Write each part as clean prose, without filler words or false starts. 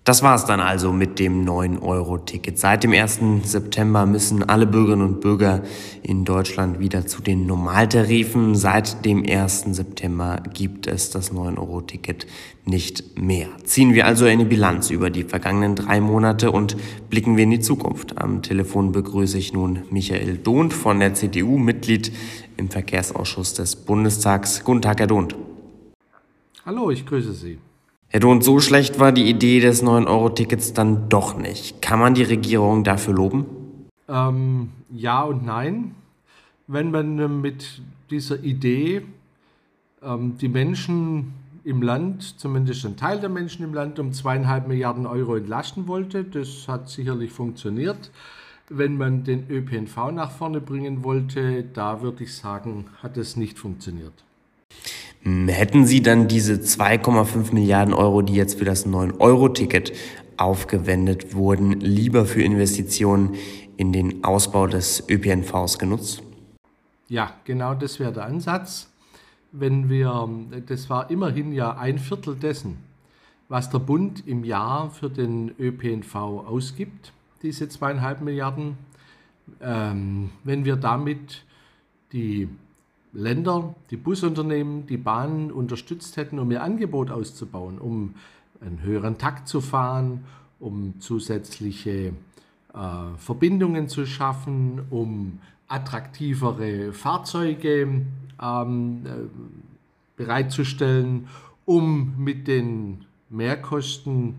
Das war's dann also mit dem 9-Euro-Ticket. Seit dem 1. September müssen alle Bürgerinnen und Bürger in Deutschland wieder zu den Normaltarifen. Seit dem 1. September gibt es das 9-Euro-Ticket nicht mehr. Ziehen wir also eine Bilanz über die vergangenen 3 Monate und blicken wir in die Zukunft. Am Telefon begrüße ich nun Michael Dohnt von der CDU, Mitglied im Verkehrsausschuss des Bundestags. Guten Tag, Herr Dohnt. Hallo, ich grüße Sie. Herr Dohnt, so schlecht war die Idee des 9-Euro-Tickets dann doch nicht. Kann man die Regierung dafür loben? Ja und nein. Wenn man mit dieser Idee die Menschen im Land, zumindest ein Teil der Menschen im Land, um 2,5 Milliarden Euro entlasten wollte, das hat sicherlich funktioniert. Wenn man den ÖPNV nach vorne bringen wollte, da würde ich sagen, hat es nicht funktioniert. Hätten Sie dann diese 2,5 Milliarden Euro, die jetzt für das 9-Euro-Ticket aufgewendet wurden, lieber für Investitionen in den Ausbau des ÖPNVs genutzt? Ja, genau das wäre der Ansatz. Das war immerhin ja 1/4 dessen, was der Bund im Jahr für den ÖPNV ausgibt, diese 2,5 Milliarden. Wenn wir damit die Länder, die Busunternehmen, die Bahnen unterstützt hätten, um ihr Angebot auszubauen, um einen höheren Takt zu fahren, um zusätzliche Verbindungen zu schaffen, um attraktivere Fahrzeuge bereitzustellen, um mit den Mehrkosten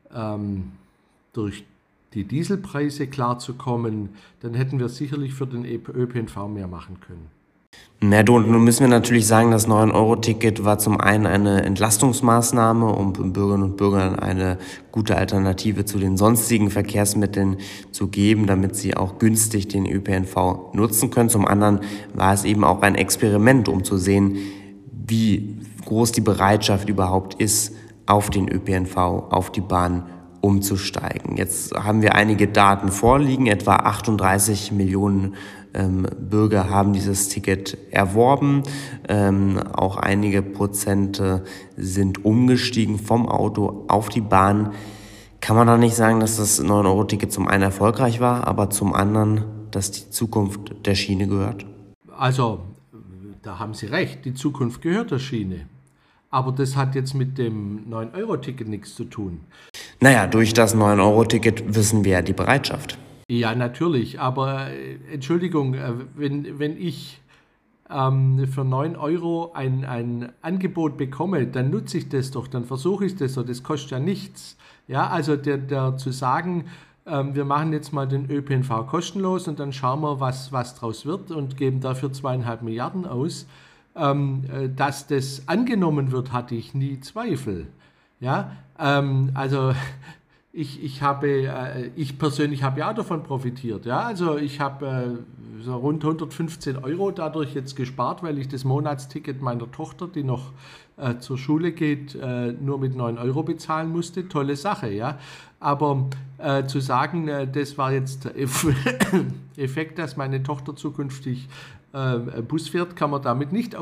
durch die Dieselpreise klarzukommen, dann hätten wir sicherlich für den ÖPNV mehr machen können. Herr Dohnt, nun müssen wir natürlich sagen, das 9-Euro-Ticket war zum einen eine Entlastungsmaßnahme, um Bürgerinnen und Bürgern eine gute Alternative zu den sonstigen Verkehrsmitteln zu geben, damit sie auch günstig den ÖPNV nutzen können. Zum anderen war es eben auch ein Experiment, um zu sehen, wie groß die Bereitschaft überhaupt ist, auf den ÖPNV, auf die Bahn umzusteigen. Jetzt haben wir einige Daten vorliegen, etwa 38 Millionen Bürger haben dieses Ticket erworben. Auch einige Prozente sind umgestiegen vom Auto auf die Bahn. Kann man da nicht sagen, dass das 9-Euro-Ticket zum einen erfolgreich war, aber zum anderen, dass die Zukunft der Schiene gehört? Also, da haben Sie recht, die Zukunft gehört der Schiene. Aber das hat jetzt mit dem 9-Euro-Ticket nichts zu tun. Naja, durch das 9-Euro-Ticket wissen wir ja die Bereitschaft. Ja, natürlich, aber Entschuldigung, wenn ich für 9 Euro ein Angebot bekomme, dann nutze ich das doch, dann versuche ich das doch, das kostet ja nichts. Ja, also der zu sagen, wir machen jetzt mal den ÖPNV kostenlos und dann schauen wir, was draus wird und geben dafür 2,5 Milliarden aus, dass das angenommen wird, hatte ich nie Zweifel. Ja, also ich persönlich habe ja davon profitiert. Ja? Also ich habe so rund 115 Euro dadurch jetzt gespart, weil ich das Monatsticket meiner Tochter, die noch zur Schule geht, nur mit 9 Euro bezahlen musste. Tolle Sache, ja. Aber zu sagen, das war jetzt der Effekt, dass meine Tochter zukünftig Bus fährt, kann man damit nicht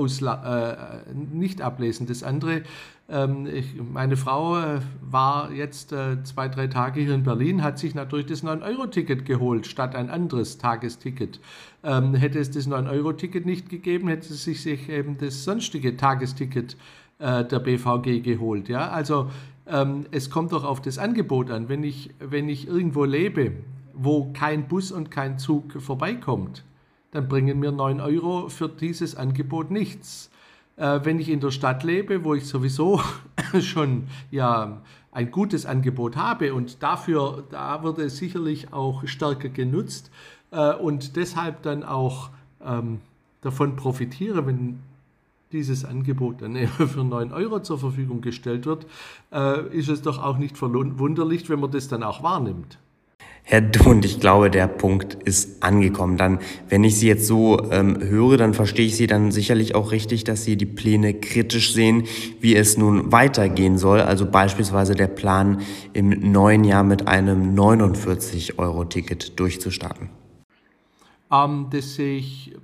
ablesen. Das andere, meine Frau war jetzt 2-3 Tage hier in Berlin, hat sich natürlich das 9-Euro-Ticket geholt, statt ein anderes Tagesticket. Hätte es das 9-Euro-Ticket nicht gegeben, hätte sie sich eben das sonstige Tagesticket der BVG geholt. Ja? Also es kommt doch auf das Angebot an. Wenn ich irgendwo lebe, wo kein Bus und kein Zug vorbeikommt, dann bringen mir 9 Euro für dieses Angebot nichts. Wenn ich in der Stadt lebe, wo ich sowieso schon ja ein gutes Angebot habe und da wird es sicherlich auch stärker genutzt und deshalb dann auch davon profitiere, wenn dieses Angebot dann für 9 Euro zur Verfügung gestellt wird, ist es doch auch nicht verwunderlich, wenn man das dann auch wahrnimmt. Herr Dohnt, ich glaube, der Punkt ist angekommen. Dann, wenn ich Sie jetzt so höre, dann verstehe ich Sie dann sicherlich auch richtig, dass Sie die Pläne kritisch sehen, wie es nun weitergehen soll. Also beispielsweise der Plan, im neuen Jahr mit einem 49-Euro-Ticket durchzustarten. Das sehe ich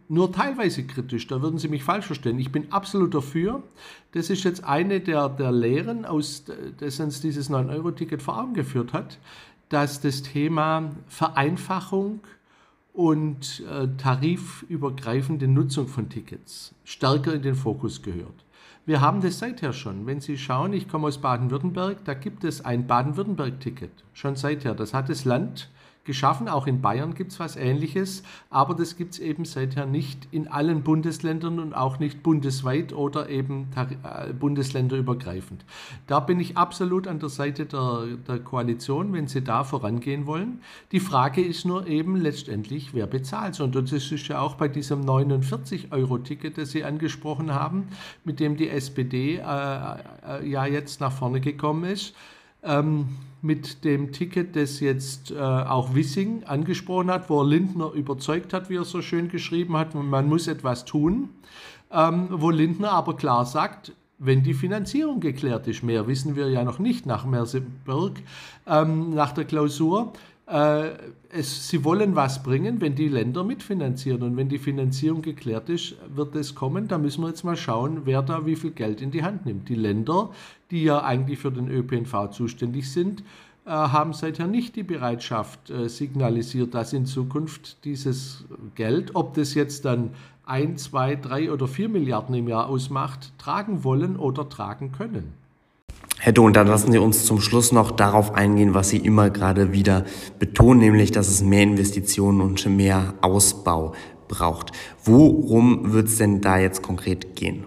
nur teilweise kritisch, da würden Sie mich falsch verstehen. Ich bin absolut dafür. Das ist jetzt eine der Lehren, aus das uns dieses 9-Euro-Ticket vor Augen geführt hat, dass das Thema Vereinfachung und tarifübergreifende Nutzung von Tickets stärker in den Fokus gehört. Wir haben das seither schon. Wenn Sie schauen, ich komme aus Baden-Württemberg, da gibt es ein Baden-Württemberg-Ticket, schon seither. Das hat das Land geschaffen, auch in Bayern gibt es was Ähnliches, aber das gibt es eben seither nicht in allen Bundesländern und auch nicht bundesweit oder eben bundesländerübergreifend. Da bin ich absolut an der Seite der Koalition, wenn Sie da vorangehen wollen. Die Frage ist nur eben letztendlich, wer bezahlt. Und das ist ja auch bei diesem 49-Euro-Ticket, das Sie angesprochen haben, mit dem die SPD ja jetzt nach vorne gekommen ist. Mit dem Ticket, das jetzt auch Wissing angesprochen hat, wo Lindner überzeugt hat, wie er so schön geschrieben hat, man muss etwas tun, wo Lindner aber klar sagt, wenn die Finanzierung geklärt ist, mehr wissen wir ja noch nicht nach Merseburg, nach der Klausur, sie wollen was bringen, wenn die Länder mitfinanzieren. Und wenn die Finanzierung geklärt ist, wird es kommen. Da müssen wir jetzt mal schauen, wer da wie viel Geld in die Hand nimmt. Die Länder, die ja eigentlich für den ÖPNV zuständig sind, haben seither nicht die Bereitschaft signalisiert, dass in Zukunft dieses Geld, ob das jetzt dann 1, 2, 3 oder 4 Milliarden im Jahr ausmacht, tragen wollen oder tragen können. Herr Dohn, dann lassen Sie uns zum Schluss noch darauf eingehen, was Sie immer gerade wieder betonen, nämlich, dass es mehr Investitionen und mehr Ausbau braucht. Worum wird es denn da jetzt konkret gehen?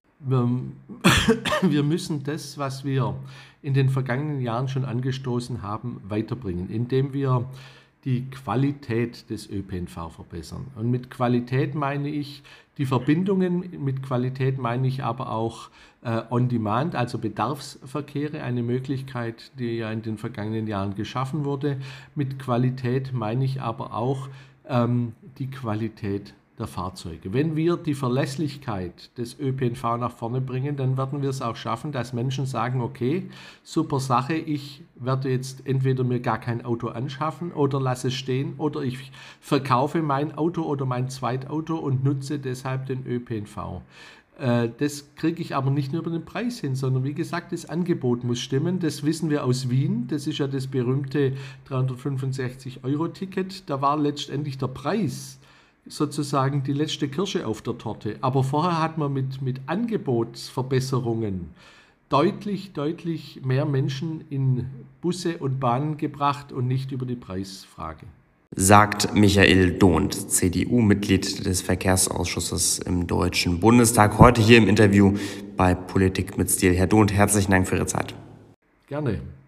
Wir müssen das, was wir in den vergangenen Jahren schon angestoßen haben, weiterbringen, indem wir die Qualität des ÖPNV verbessern. Und mit Qualität meine ich die Verbindungen, mit Qualität meine ich aber auch On-Demand, also Bedarfsverkehre, eine Möglichkeit, die ja in den vergangenen Jahren geschaffen wurde. Mit Qualität meine ich aber auch die Qualität der Fahrzeuge. Wenn wir die Verlässlichkeit des ÖPNV nach vorne bringen, dann werden wir es auch schaffen, dass Menschen sagen, okay, super Sache, ich werde jetzt entweder mir gar kein Auto anschaffen oder lasse es stehen oder ich verkaufe mein Auto oder mein Zweitauto und nutze deshalb den ÖPNV. Das kriege ich aber nicht nur über den Preis hin, sondern wie gesagt, das Angebot muss stimmen. Das wissen wir aus Wien. Das ist ja das berühmte 365-Euro-Ticket. Da war letztendlich der Preis sozusagen die letzte Kirsche auf der Torte. Aber vorher hat man mit Angebotsverbesserungen deutlich mehr Menschen in Busse und Bahnen gebracht und nicht über die Preisfrage. Sagt Michael Dohn, CDU-Mitglied des Verkehrsausschusses im Deutschen Bundestag, heute hier im Interview bei Politik mit Stil. Herr Dohn, herzlichen Dank für Ihre Zeit. Gerne.